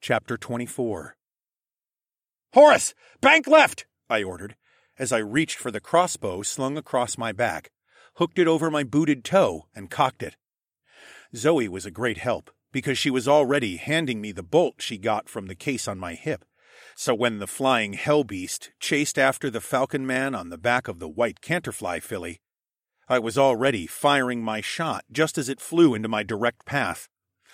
Chapter 24. "Horus, bank left!" I ordered, as I reached for the crossbow slung across my back, hooked it over my booted toe, and cocked it. Zoe was a great help, because she was already handing me the bolt she got from the case on my hip, so when the flying hell beast chased after the falcon man on the back of the white canterfly filly, I was already firing my shot just as it flew into my direct path.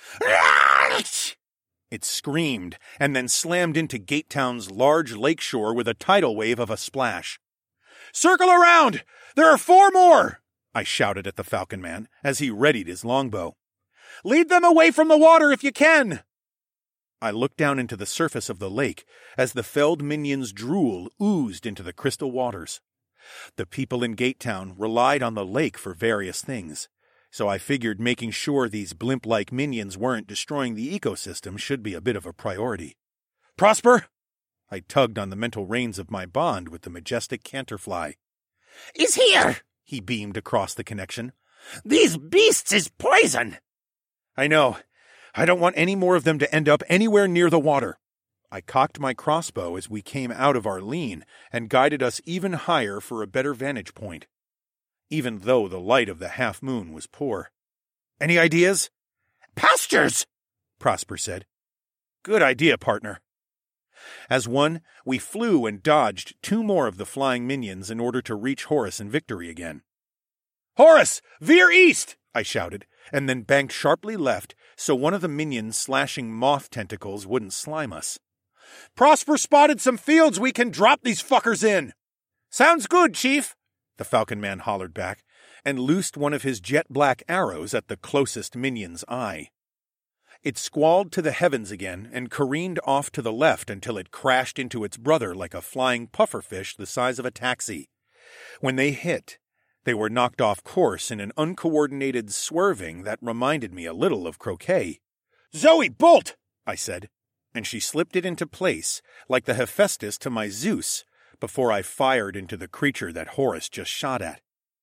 It screamed, and then slammed into Gatetown's large lakeshore with a tidal wave of a splash. "Circle around! There are 4 more!" I shouted at the falcon man as he readied his longbow. "Lead them away from the water if you can!" I looked down into the surface of the lake as the felled minion's drool oozed into the crystal waters. The people in Gatetown relied on the lake for various things, so I figured making sure these blimp-like minions weren't destroying the ecosystem should be a bit of a priority. "Prosper!" I tugged on the mental reins of my bond with the majestic canterfly. "Is here!" He beamed across the connection. "These beasts is poison!" "I know. I don't want any more of them to end up anywhere near the water." I cocked my crossbow as we came out of our lean and guided us even higher for a better vantage point, even though the light of the half-moon was poor. "Any ideas?" "Pastures!" Prosper said. "Good idea, partner." As one, we flew and dodged 2 more of the flying minions in order to reach Horus and Victory again. "Horus, veer east!" I shouted, and then banked sharply left so one of the minions' slashing moth tentacles wouldn't slime us. "Prosper spotted some fields we can drop these fuckers in." "Sounds good, Chief," the falcon man hollered back, and loosed one of his jet-black arrows at the closest minion's eye. It squalled to the heavens again and careened off to the left until it crashed into its brother like a flying pufferfish the size of a taxi. When they hit, they were knocked off course in an uncoordinated swerving that reminded me a little of croquet. "Zoe, bolt!" I said, and she slipped it into place, like the Hephaestus to my Zeus, before I fired into the creature that Horus just shot at.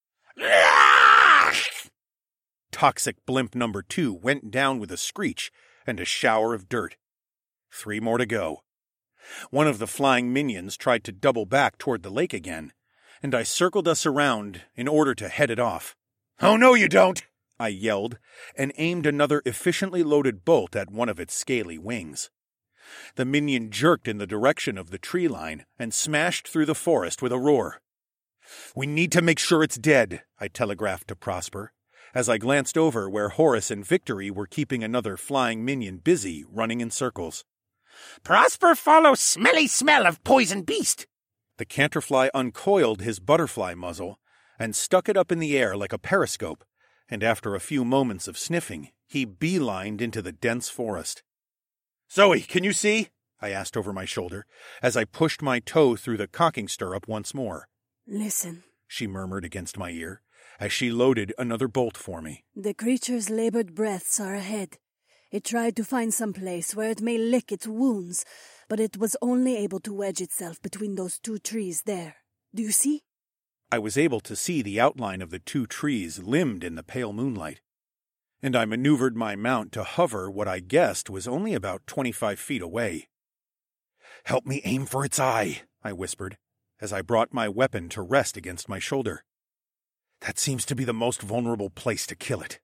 Toxic blimp number 2 went down with a screech and a shower of dirt. 3 more to go. One of the flying minions tried to double back toward the lake again, and I circled us around in order to head it off. "Oh, no, you don't!" I yelled, and aimed another efficiently loaded bolt at one of its scaly wings. The minion jerked in the direction of the tree line and smashed through the forest with a roar. "We need to make sure it's dead," I telegraphed to Prosper, as I glanced over where Horus and Victory were keeping another flying minion busy running in circles. "Prosper follows smelly smell of poison beast." The canterfly uncoiled his butterfly muzzle and stuck it up in the air like a periscope, and after a few moments of sniffing, he beelined into the dense forest. "Zoe, can you see?" I asked over my shoulder, as I pushed my toe through the cocking stirrup once more. "Listen," she murmured against my ear, as she loaded another bolt for me. "The creature's labored breaths are ahead. It tried to find some place where it may lick its wounds, but it was only able to wedge itself between those 2 trees there. Do you see?" I was able to see the outline of the 2 trees limned in the pale moonlight, and I maneuvered my mount to hover what I guessed was only about 25 feet away. "Help me aim for its eye," I whispered, as I brought my weapon to rest against my shoulder. "That seems to be the most vulnerable place to kill it."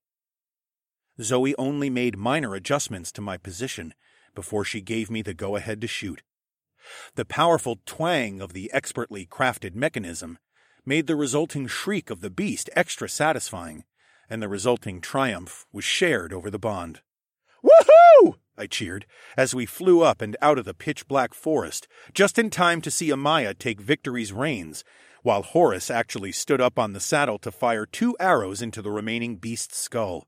Zoe only made minor adjustments to my position before she gave me the go-ahead to shoot. The powerful twang of the expertly crafted mechanism made the resulting shriek of the beast extra satisfying, and the resulting triumph was shared over the bond. "Woohoo!" I cheered, as we flew up and out of the pitch-black forest, just in time to see Amaya take Victory's reins, while Horus actually stood up on the saddle to fire 2 arrows into the remaining beast's skull.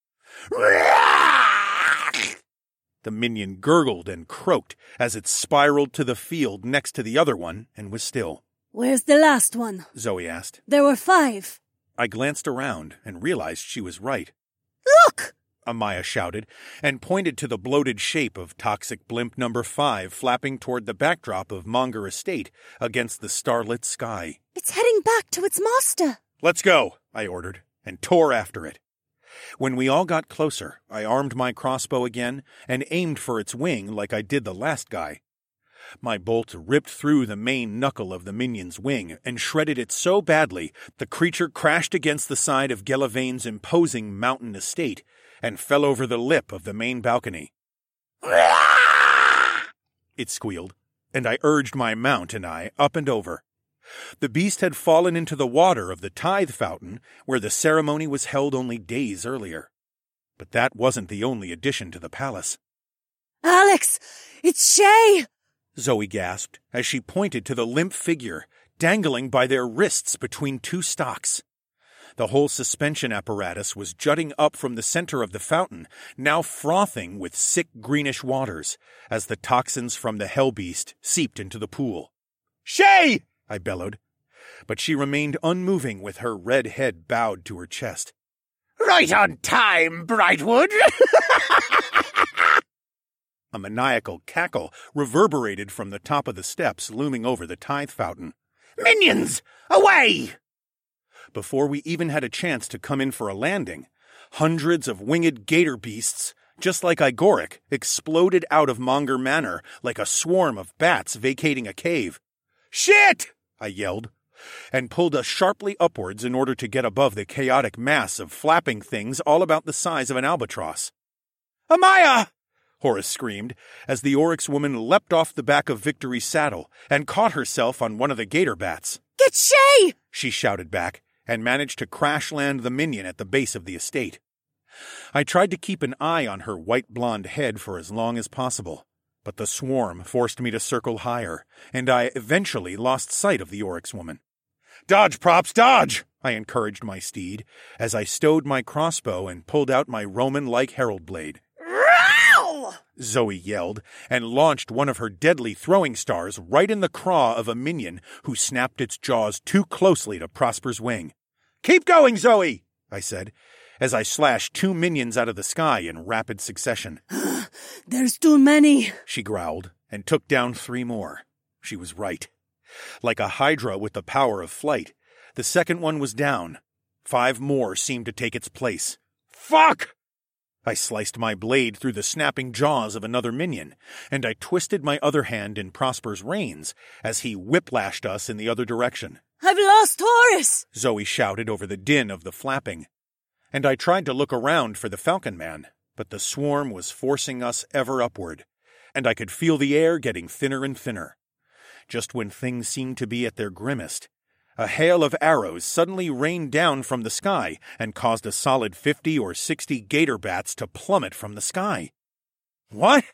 The minion gurgled and croaked as it spiraled to the field next to the other one and was still. "Where's the last one?" Zoe asked. "There were 5. I glanced around and realized she was right. "Look!" Amaya shouted, and pointed to the bloated shape of toxic blimp number 5 flapping toward the backdrop of Monger Estate against the starlit sky. "It's heading back to its master." "Let's go," I ordered, and tore after it. When we all got closer, I armed my crossbow again and aimed for its wing like I did the last guy. My bolt ripped through the main knuckle of the minion's wing and shredded it so badly the creature crashed against the side of Gelavane's imposing mountain estate and fell over the lip of the main balcony. It squealed, and I urged my mount and I up and over. The beast had fallen into the water of the tithe fountain where the ceremony was held only days earlier. But that wasn't the only addition to the palace. Alex! It's Shay! Zoe gasped as she pointed to the limp figure, dangling by their wrists between two stocks. The whole suspension apparatus was jutting up from the center of the fountain, now frothing with sick greenish waters, as the toxins from the hell beast seeped into the pool. "Shay!" I bellowed, but she remained unmoving with her red head bowed to her chest. Right on time, Brightwood! A maniacal cackle reverberated from the top of the steps looming over the tithe fountain. Minions, away! Before we even had a chance to come in for a landing, hundreds of winged gator beasts, just like Igoric, exploded out of Monger Manor like a swarm of bats vacating a cave. "Shit!" I yelled, and pulled us sharply upwards in order to get above the chaotic mass of flapping things all about the size of an albatross. "Amaya!" Horace screamed, as the Oryx woman leapt off the back of Victory's saddle and caught herself on one of the gator bats. Get Shay! She shouted back, and managed to crash-land the minion at the base of the estate. I tried to keep an eye on her white-blonde head for as long as possible, but the swarm forced me to circle higher, and I eventually lost sight of the Oryx woman. "Dodge, Props, dodge!" I encouraged my steed, as I stowed my crossbow and pulled out my Roman-like herald blade. Zoe yelled, and launched one of her deadly throwing stars right in the craw of a minion who snapped its jaws too closely to Prosper's wing. "Keep going, Zoe!" I said, as I slashed 2 minions out of the sky in rapid succession. There's too many, she growled, and took down 3 more. She was right. Like a hydra with the power of flight, the second one was down. 5 more seemed to take its place. "Fuck!" I sliced my blade through the snapping jaws of another minion, and I twisted my other hand in Prosper's reins as he whiplashed us in the other direction. I've lost Horace! Zoe shouted over the din of the flapping. And I tried to look around for the Falcon Man, but the swarm was forcing us ever upward, and I could feel the air getting thinner and thinner. Just when things seemed to be at their grimmest, a hail of arrows suddenly rained down from the sky and caused a solid 50 or 60 gator bats to plummet from the sky. "What?"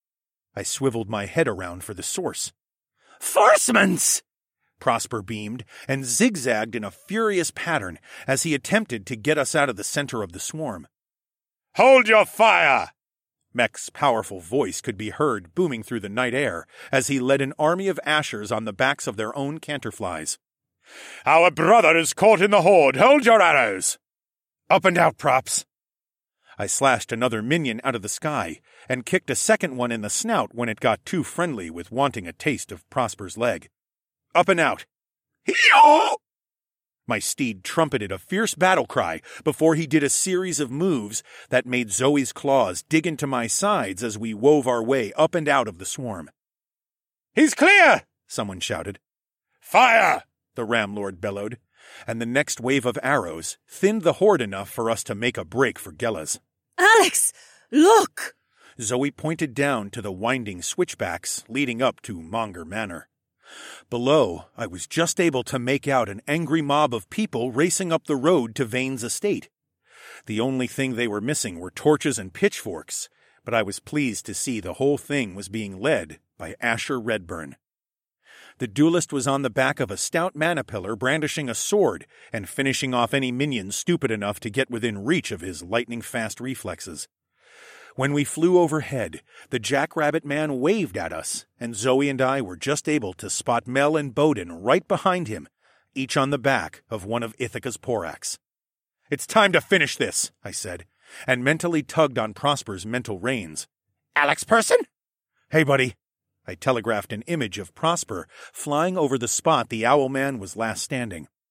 I swiveled my head around for the source. "Forcements!" Prosper beamed and zigzagged in a furious pattern as he attempted to get us out of the center of the swarm. "Hold your fire!" Mech's powerful voice could be heard booming through the night air as he led an army of ashers on the backs of their own canterflies. "Our brother is caught in the horde. Hold your arrows!" "Up and out, Props!" I slashed another minion out of the sky and kicked a second one in the snout when it got too friendly with wanting a taste of Prosper's leg. "Up and out!" "Hee-haw!" My steed trumpeted a fierce battle cry before he did a series of moves that made Zoe's claws dig into my sides as we wove our way up and out of the swarm. "He's clear!" someone shouted. "Fire!" the Ram Lord bellowed, and the next wave of arrows thinned the horde enough for us to make a break for Gellas. Alex, look! Zoe pointed down to the winding switchbacks leading up to Monger Manor. Below, I was just able to make out an angry mob of people racing up the road to Vane's estate. The only thing they were missing were torches and pitchforks, but I was pleased to see the whole thing was being led by Asher Redburn. The duelist was on the back of a stout mana-pillar brandishing a sword and finishing off any minion stupid enough to get within reach of his lightning-fast reflexes. When we flew overhead, the Jackrabbit Man waved at us, and Zoe and I were just able to spot Mel and Bowden right behind him, each on the back of one of Ithaca's Poraks. "It's time to finish this," I said, and mentally tugged on Prosper's mental reins. "Alex Person?" "Hey, buddy." I telegraphed an image of Prosper flying over the spot the Owl Man was last standing.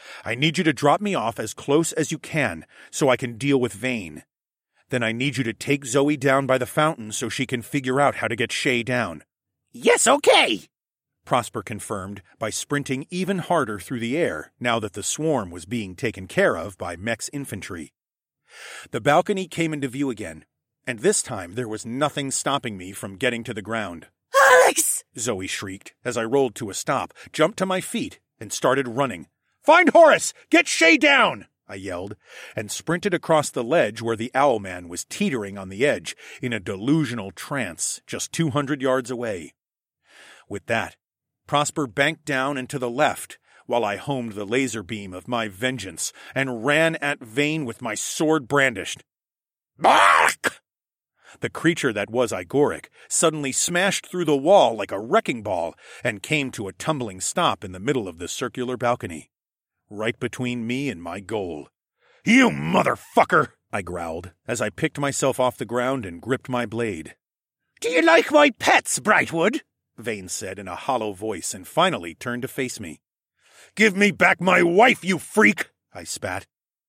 I need you to drop me off as close as you can so I can deal with Vane. Then I need you to take Zoe down by the fountain so she can figure out how to get Shay down." "Yes, okay," Prosper confirmed by sprinting even harder through the air now that the swarm was being taken care of by Mech's infantry. The balcony came into view again, and this time there was nothing stopping me from getting to the ground. "Alex!" Zoe shrieked as I rolled to a stop, jumped to my feet, and started running. "Find Horace! Get Shay down!" I yelled, and sprinted across the ledge where the Owlman was teetering on the edge in a delusional trance just 200 yards away. With that, Prosper banked down and to the left, while I homed the laser beam of my vengeance and ran at Vane with my sword brandished. Bark! The creature that was Igoric suddenly smashed through the wall like a wrecking ball and came to a tumbling stop in the middle of the circular balcony, right between me and my goal. "You motherfucker!" I growled as I picked myself off the ground and gripped my blade. "Do you like my pets, Brightwood?" Vane said in a hollow voice and finally turned to face me. "Give me back my wife, you freak!" I spat.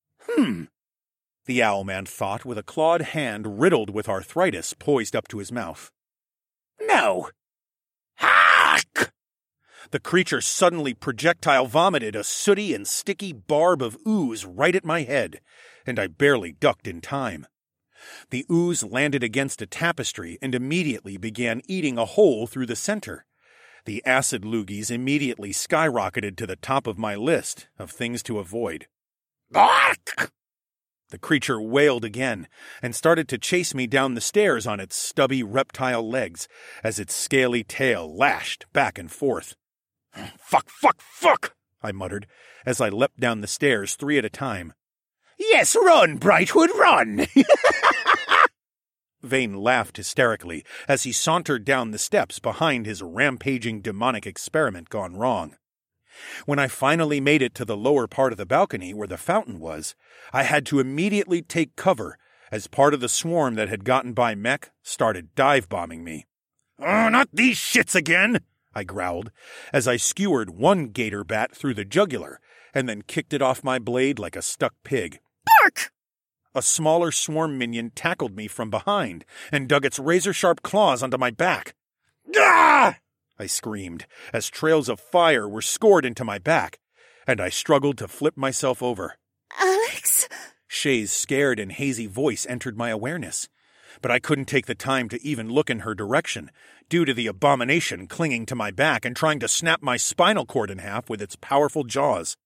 The Owlman thought with a clawed hand riddled with arthritis poised up to his mouth. "No." "Hark!" The creature suddenly projectile vomited a sooty and sticky barb of ooze right at my head, and I barely ducked in time. The ooze landed against a tapestry and immediately began eating a hole through the center. The acid loogies immediately skyrocketed to the top of my list of things to avoid. "Bark!" The creature wailed again and started to chase me down the stairs on its stubby reptile legs as its scaly tail lashed back and forth. Fuck, I muttered as I leapt down the stairs 3 at a time. "Yes, run, Brightwood, run!" Vane laughed hysterically as he sauntered down the steps behind his rampaging demonic experiment gone wrong. When I finally made it to the lower part of the balcony where the fountain was, I had to immediately take cover as part of the swarm that had gotten by Mech started dive-bombing me. "Oh, not these shits again!" I growled as I skewered one gator bat through the jugular and then kicked it off my blade like a stuck pig. "Bark!" A smaller swarm minion tackled me from behind and dug its razor-sharp claws onto my back. "Ah!" I screamed as trails of fire were scored into my back, and I struggled to flip myself over. "Alex?" Shay's scared and hazy voice entered my awareness, but I couldn't take the time to even look in her direction, due to the abomination clinging to my back and trying to snap my spinal cord in half with its powerful jaws.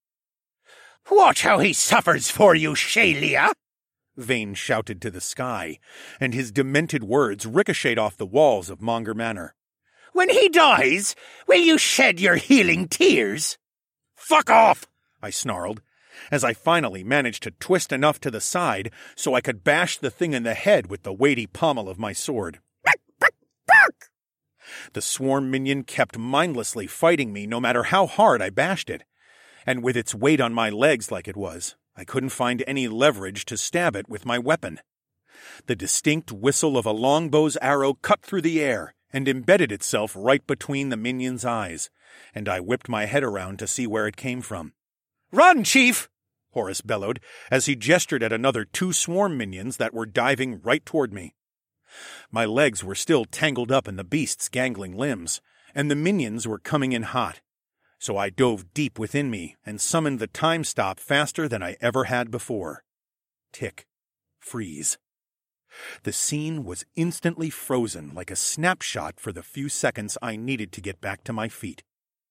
"Watch how he suffers for you, Shaylia!" Vane shouted to the sky, and his demented words ricocheted off the walls of Monger Manor. "When he dies, will you shed your healing tears?" "Fuck off!" I snarled, as I finally managed to twist enough to the side so I could bash the thing in the head with the weighty pommel of my sword. "Bark!" The swarm minion kept mindlessly fighting me no matter how hard I bashed it, and with its weight on my legs like it was, I couldn't find any leverage to stab it with my weapon. The distinct whistle of a longbow's arrow cut through the air and embedded itself right between the minion's eyes, and I whipped my head around to see where it came from. "Run, Chief!" Horace bellowed as he gestured at another 2 swarm minions that were diving right toward me. My legs were still tangled up in the beast's gangling limbs, and the minions were coming in hot. So I dove deep within me and summoned the time stop faster than I ever had before. Tick. Freeze. The scene was instantly frozen like a snapshot for the few seconds I needed to get back to my feet.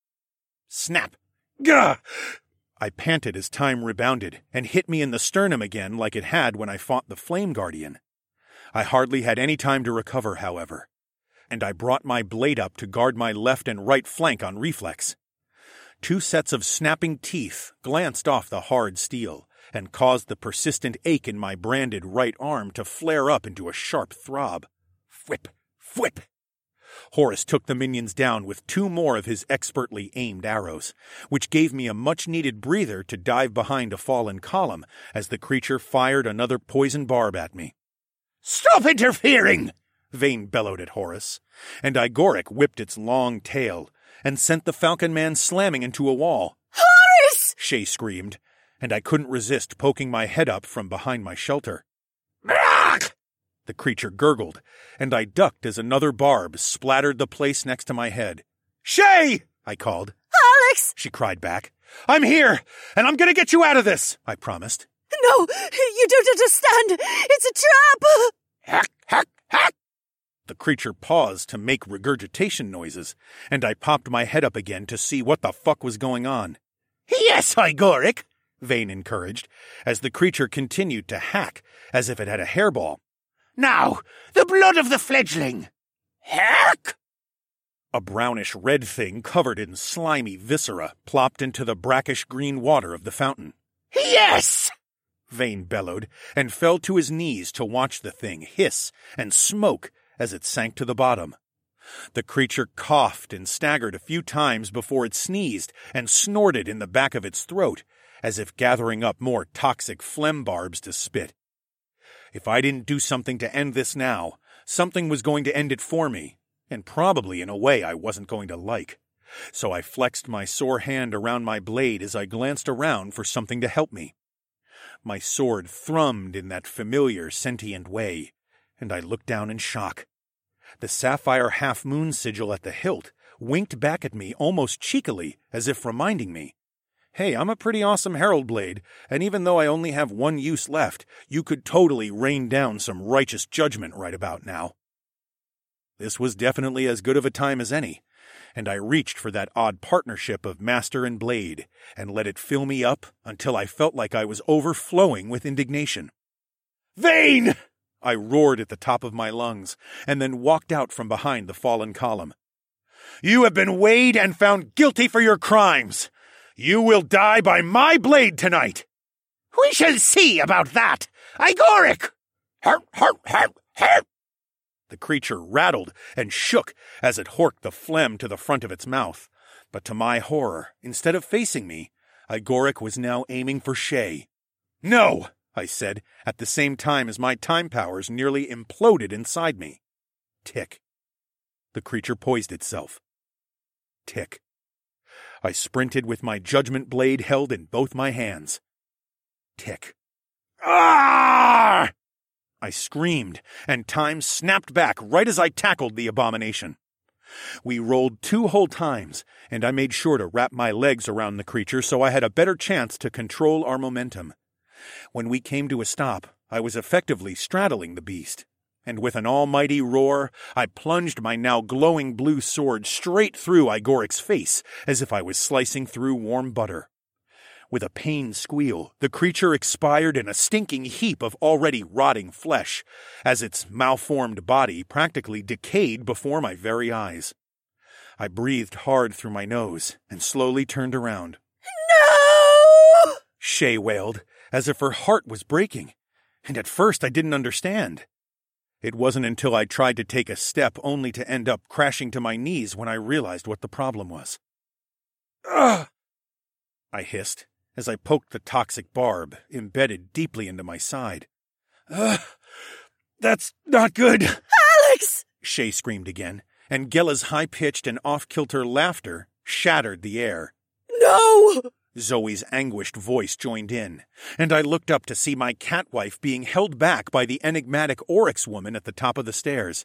Snap! Gah! I panted as time rebounded and hit me in the sternum again like it had when I fought the Flame Guardian. I hardly had any time to recover, however, and I brought my blade up to guard my left and right flank on reflex. 2 sets of snapping teeth glanced off the hard steel and caused the persistent ache in my branded right arm to flare up into a sharp throb. Whip! Whip! Horace took the minions down with 2 more of his expertly aimed arrows, which gave me a much-needed breather to dive behind a fallen column as the creature fired another poison barb at me. "Stop interfering!" Vane bellowed at Horace, and Igoric whipped its long tail and sent the Falcon Man slamming into a wall. "Horace!" Shay screamed, and I couldn't resist poking my head up from behind my shelter. Brrrk! The creature gurgled, and I ducked as another barb splattered the place next to my head. Shay! I called. Alex! She cried back. I'm here, and I'm going to get you out of this, I promised. No, you don't understand. It's a trap. Hack, hack, hack! The creature paused to make regurgitation noises, and I popped my head up again to see what the fuck was going on. Yes, Igoric, Vane encouraged, as the creature continued to hack as if it had a hairball. Now, the blood of the fledgling. Hack! A brownish-red thing covered in slimy viscera plopped into the brackish-green water of the fountain. Yes! Vane bellowed, and fell to his knees to watch the thing hiss and smoke as it sank to the bottom. The creature coughed and staggered a few times before it sneezed and snorted in the back of its throat, as if gathering up more toxic phlegm barbs to spit. If I didn't do something to end this now, something was going to end it for me, and probably in a way I wasn't going to like. So I flexed my sore hand around my blade as I glanced around for something to help me. My sword thrummed in that familiar sentient way, and I looked down in shock. The sapphire half-moon sigil at the hilt winked back at me almost cheekily, as if reminding me, hey, I'm a pretty awesome herald blade, and even though I only have one use left, you could totally rain down some righteous judgment right about now. This was definitely as good of a time as any, and I reached for that odd partnership of master and blade, and let it fill me up until I felt like I was overflowing with indignation. Vane! I roared at the top of my lungs, and then walked out from behind the fallen column. You have been weighed and found guilty for your crimes. You will die by my blade tonight. We shall see about that. Igoric! Harp, harp, harp, harp! The creature rattled and shook as it horked the phlegm to the front of its mouth. But to my horror, instead of facing me, Igoric was now aiming for Shay. No! I said, at the same time as my time powers nearly imploded inside me. Tick. The creature poised itself. Tick. I sprinted with my judgment blade held in both my hands. Tick. Ah! I screamed, and time snapped back right as I tackled the abomination. We rolled 2 whole times, and I made sure to wrap my legs around the creature so I had a better chance to control our momentum. When we came to a stop, I was effectively straddling the beast, and with an almighty roar, I plunged my now glowing blue sword straight through Igoric's face, as if I was slicing through warm butter. With a pained squeal, the creature expired in a stinking heap of already rotting flesh, as its malformed body practically decayed before my very eyes. I breathed hard through my nose and slowly turned around. No! Shay wailed, as if her heart was breaking, and at first I didn't understand. It wasn't until I tried to take a step only to end up crashing to my knees when I realized what the problem was. Ugh! I hissed, as I poked the toxic barb embedded deeply into my side. That's not good! Alex! Shay screamed again, and Gella's high-pitched and off-kilter laughter shattered the air. No! Zoe's anguished voice joined in, and I looked up to see my catwife being held back by the enigmatic Oryx woman at the top of the stairs.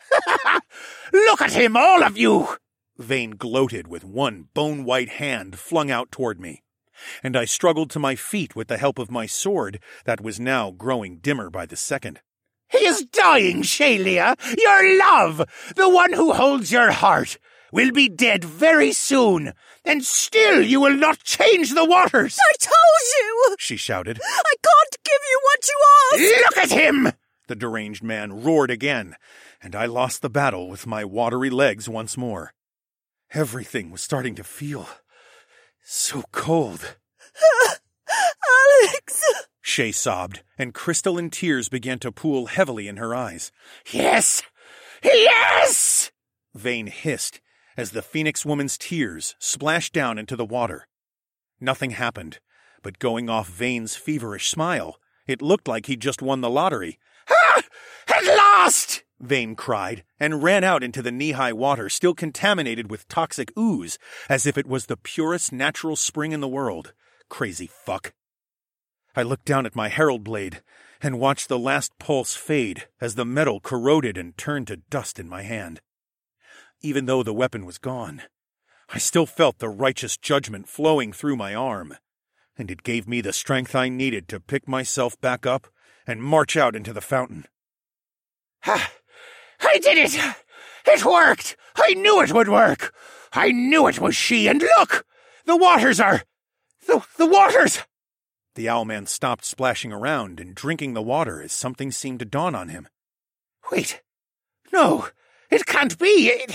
Look at him, all of you! Vane gloated with one bone-white hand flung out toward me, and I struggled to my feet with the help of my sword that was now growing dimmer by the second. He is dying, Shalia, your love, the one who holds your heart, will be dead very soon, and still you will not change the waters. I told you! She shouted. I can't give you what you asked! Look at him! The deranged man roared again, and I lost the battle with my watery legs once more. Everything was starting to feel so cold. Alex! Shay sobbed, and crystalline tears began to pool heavily in her eyes. Yes! Yes! Vane hissed, as the Phoenix woman's tears splashed down into the water. Nothing happened, but going off Vane's feverish smile, it looked like he'd just won the lottery. Ah! At last! Vane cried, and ran out into the knee-high water still contaminated with toxic ooze, as if it was the purest natural spring in the world, crazy fuck. I looked down at my herald blade and watched the last pulse fade as the metal corroded and turned to dust in my hand. Even though the weapon was gone, I still felt the righteous judgment flowing through my arm, and it gave me the strength I needed to pick myself back up and march out into the fountain. I did it! It worked! I knew it would work! I knew it was she, and look! The waters are... The waters! The owlman stopped splashing around and drinking the water as something seemed to dawn on him. Wait. No, it can't be.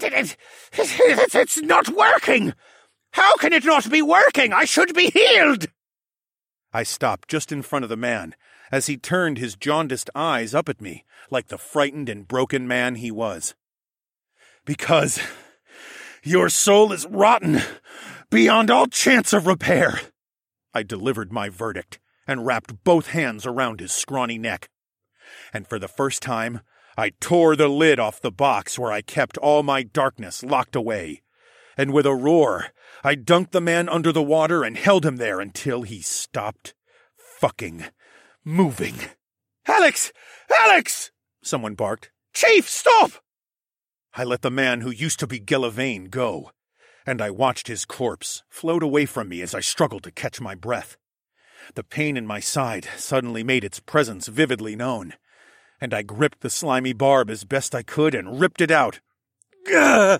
It's not working! How can it not be working? I should be healed! I stopped just in front of the man as he turned his jaundiced eyes up at me like the frightened and broken man he was. Because your soul is rotten beyond all chance of repair. I delivered my verdict and wrapped both hands around his scrawny neck. And for the first time, I tore the lid off the box where I kept all my darkness locked away. And with a roar, I dunked the man under the water and held him there until he stopped fucking moving. Alex! Alex! Someone barked. Chief, stop! I let the man who used to be Gillivane go, and I watched his corpse float away from me as I struggled to catch my breath. The pain in my side suddenly made its presence vividly known, and I gripped the slimy barb as best I could and ripped it out. Gah!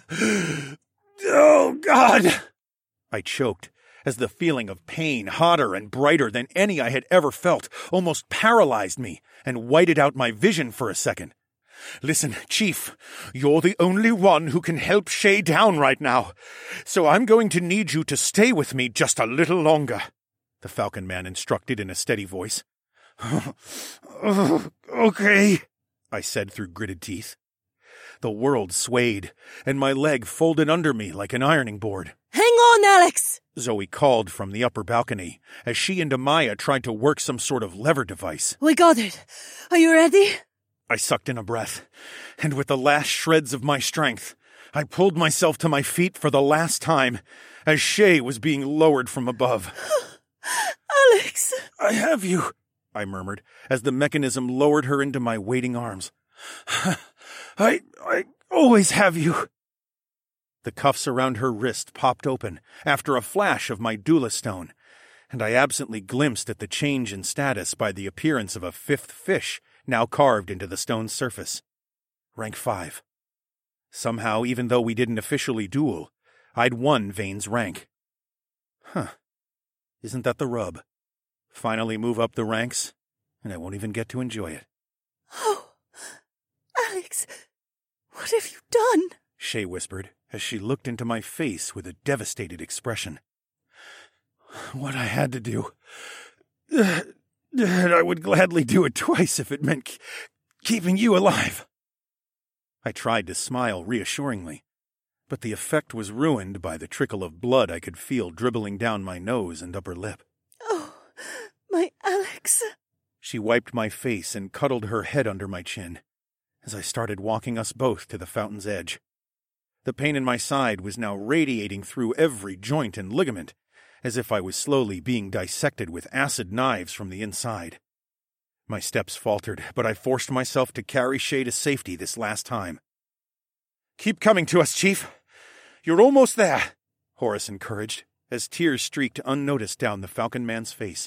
Oh, God! I choked as the feeling of pain, hotter and brighter than any I had ever felt, almost paralyzed me and whited out my vision for a second. Listen, Chief, you're the only one who can help Shay down right now, so I'm going to need you to stay with me just a little longer, the Falcon Man instructed in a steady voice. Okay, I said through gritted teeth. The world swayed, and my leg folded under me like an ironing board. Hang on, Alex! Zoe called from the upper balcony as she and Amaya tried to work some sort of lever device. We got it. Are you ready? I sucked in a breath, and with the last shreds of my strength, I pulled myself to my feet for the last time as Shay was being lowered from above. Alex! I have you, I murmured as the mechanism lowered her into my waiting arms. I always have you. The cuffs around her wrist popped open after a flash of my Dula stone, and I absently glimpsed at the change in status by the appearance of a fifth fish now carved into the stone's surface. Rank 5. Somehow, even though we didn't officially duel, I'd won Vane's rank. Isn't that the rub? Finally move up the ranks, and I won't even get to enjoy it. Oh, Alex, what have you done? Shay whispered as she looked into my face with a devastated expression. What I had to do. I would gladly do it twice if it meant keeping you alive. I tried to smile reassuringly, but the effect was ruined by the trickle of blood I could feel dribbling down my nose and upper lip. Oh, my Alex. She wiped my face and cuddled her head under my chin as I started walking us both to the fountain's edge. The pain in my side was now radiating through every joint and ligament, as if I was slowly being dissected with acid knives from the inside. My steps faltered, but I forced myself to carry Shay to safety this last time. Keep coming to us, Chief. You're almost there, Horace encouraged, as tears streaked unnoticed down the Falcon Man's face.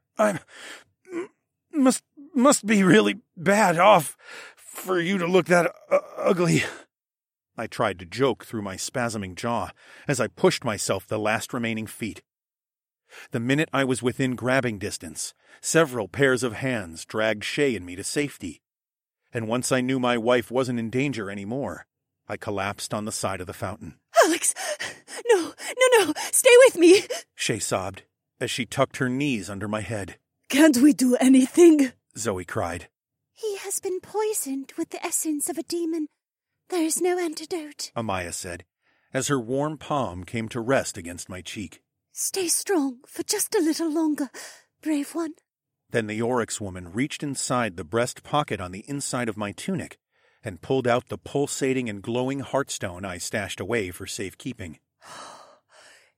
Must be really bad off for you to look that ugly. I tried to joke through my spasming jaw as I pushed myself the last remaining feet. The minute I was within grabbing distance, several pairs of hands dragged Shay and me to safety. And once I knew my wife wasn't in danger anymore, I collapsed on the side of the fountain. Alex! No! Stay with me! Shay sobbed as she tucked her knees under my head. Can't we do anything? Zoe cried. He has been poisoned with the essence of a demon. There is no antidote, Amaya said, as her warm palm came to rest against my cheek. Stay strong for just a little longer, brave one. Then the Oryx woman reached inside the breast pocket on the inside of my tunic and pulled out the pulsating and glowing heartstone I stashed away for safekeeping.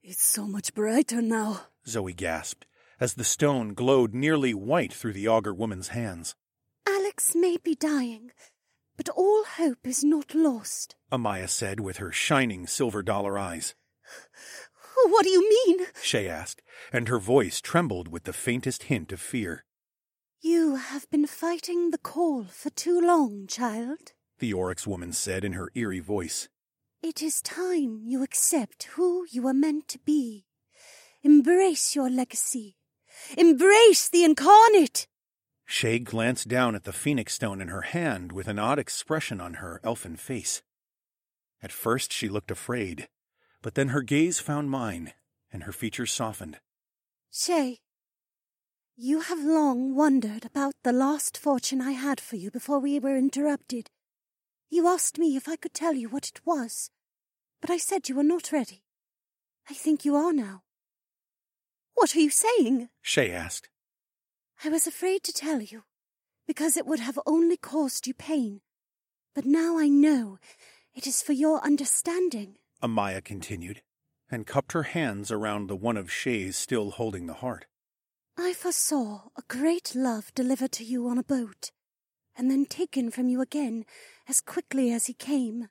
It's so much brighter now, Zoe gasped, as the stone glowed nearly white through the augur woman's hands. Alex may be dying, but all hope is not lost, Amaya said with her shining silver dollar eyes. What do you mean? Shay asked, and her voice trembled with the faintest hint of fear. You have been fighting the call for too long, child, The Oryx woman said in her eerie voice. It is time you accept who you are meant to be. Embrace your legacy. Embrace the incarnate. Shay glanced down at the phoenix stone in her hand with an odd expression on her elfin face. At first she looked afraid, but then her gaze found mine, and her features softened. Shay, you have long wondered about the lost fortune I had for you before we were interrupted. You asked me if I could tell you what it was, but I said you were not ready. I think you are now. What are you saying? Shay asked. I was afraid to tell you, because it would have only caused you pain. But now I know it is for your understanding. Amaya continued, and cupped her hands around the one of Shay's still holding the heart. I foresaw a great love delivered to you on a boat, and then taken from you again as quickly as he came.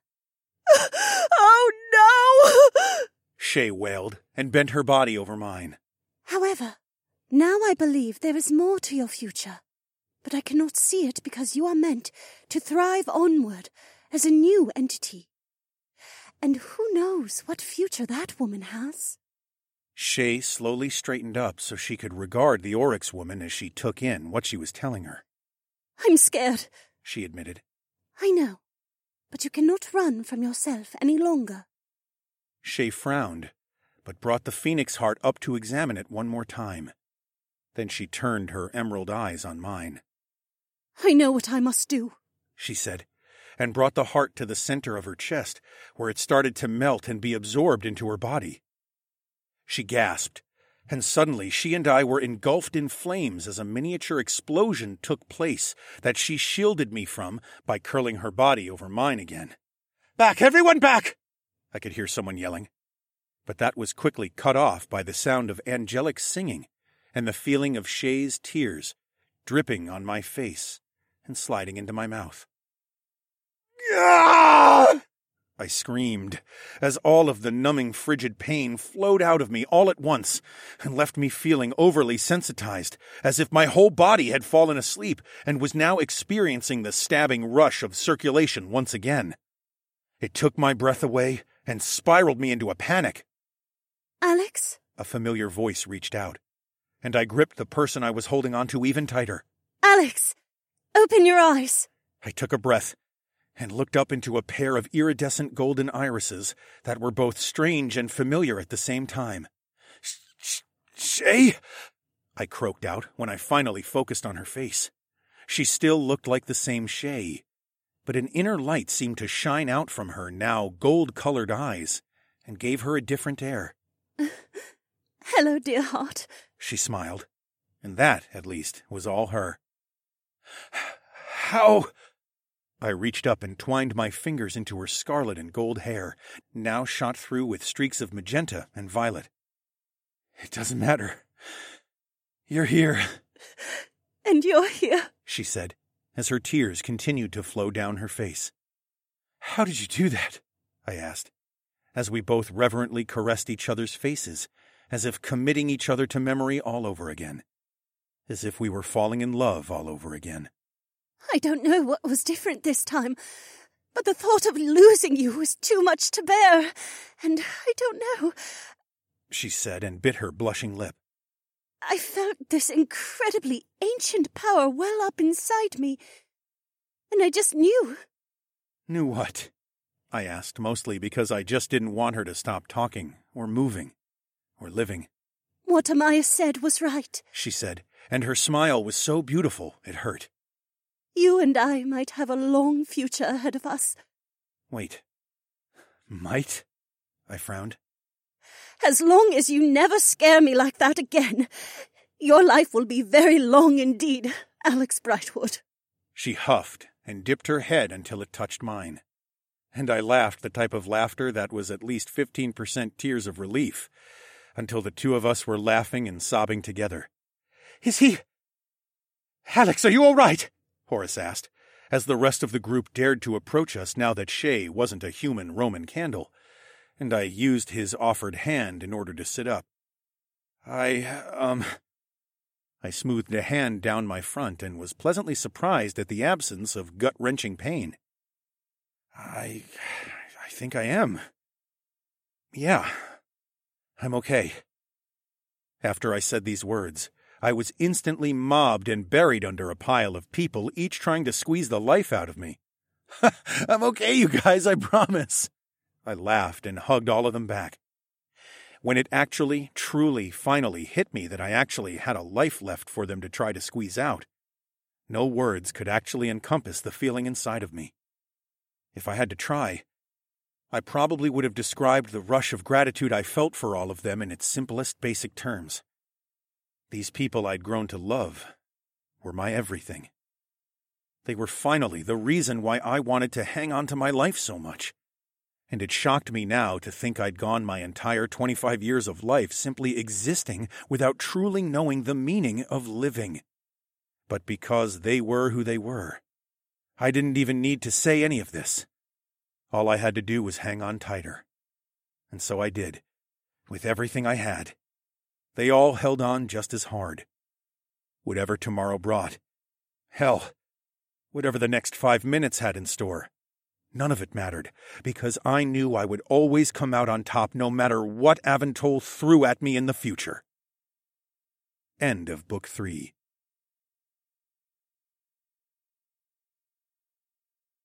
Oh, no! Shay wailed, and bent her body over mine. However, now I believe there is more to your future, but I cannot see it because you are meant to thrive onward as a new entity. And who knows what future that woman has? Shay slowly straightened up so she could regard the Oryx woman as she took in what she was telling her. I'm scared, she admitted. I know, but you cannot run from yourself any longer. Shay frowned, but brought the phoenix heart up to examine it one more time. Then she turned her emerald eyes on mine. I know what I must do, she said, and brought the heart to the center of her chest, where it started to melt and be absorbed into her body. She gasped, and suddenly she and I were engulfed in flames as a miniature explosion took place that she shielded me from by curling her body over mine again. "Back, everyone back!" I could hear someone yelling. But that was quickly cut off by the sound of angelic singing and the feeling of Shay's tears dripping on my face and sliding into my mouth. "Ah!" I screamed, as all of the numbing frigid pain flowed out of me all at once and left me feeling overly sensitized, as if my whole body had fallen asleep and was now experiencing the stabbing rush of circulation once again. It took my breath away and spiraled me into a panic. Alex? A familiar voice reached out, and I gripped the person I was holding onto even tighter. Alex! Open your eyes! I took a breath and looked up into a pair of iridescent golden irises that were both strange and familiar at the same time. "Shay?" I croaked out when I finally focused on her face. She still looked like the same Shay, but an inner light seemed to shine out from her now gold-colored eyes and gave her a different air. Hello, dear heart, she smiled, and that, at least, was all her. "How?" I reached up and twined my fingers into her scarlet and gold hair, now shot through with streaks of magenta and violet. "It doesn't matter. You're here." And you're here, she said, as her tears continued to flow down her face. "How did you do that?" I asked, as we both reverently caressed each other's faces, as if committing each other to memory all over again, as if we were falling in love all over again. I don't know what was different this time, but the thought of losing you was too much to bear, and I don't know, she said and bit her blushing lip. I felt this incredibly ancient power well up inside me, and I just knew. Knew what? I asked, mostly because I just didn't want her to stop talking, or moving, or living. What Amaya said was right, she said, and her smile was so beautiful it hurt. You and I might have a long future ahead of us. Wait. Might? I frowned. As long as you never scare me like that again, your life will be very long indeed, Alex Brightwood. She huffed and dipped her head until it touched mine. And I laughed the type of laughter that was at least 15% tears of relief, until the two of us were laughing and sobbing together. Is he... Alex, are you all right? Horace asked, as the rest of the group dared to approach us now that Shay wasn't a human Roman candle, and I used his offered hand in order to sit up. I smoothed a hand down my front and was pleasantly surprised at the absence of gut-wrenching pain. I think I am. Yeah, I'm okay. After I said these words, I was instantly mobbed and buried under a pile of people, each trying to squeeze the life out of me. I'm okay, you guys, I promise. I laughed and hugged all of them back. When it actually, truly, finally hit me that I actually had a life left for them to try to squeeze out, no words could actually encompass the feeling inside of me. If I had to try, I probably would have described the rush of gratitude I felt for all of them in its simplest basic terms. These people I'd grown to love were my everything. They were finally the reason why I wanted to hang on to my life so much. And it shocked me now to think I'd gone my entire 25 years of life simply existing without truly knowing the meaning of living. But because they were who they were, I didn't even need to say any of this. All I had to do was hang on tighter. And so I did, with everything I had. They all held on just as hard. Whatever tomorrow brought. Hell, whatever the next 5 minutes had in store. None of it mattered, because I knew I would always come out on top no matter what Aventol threw at me in the future. End of Book 3.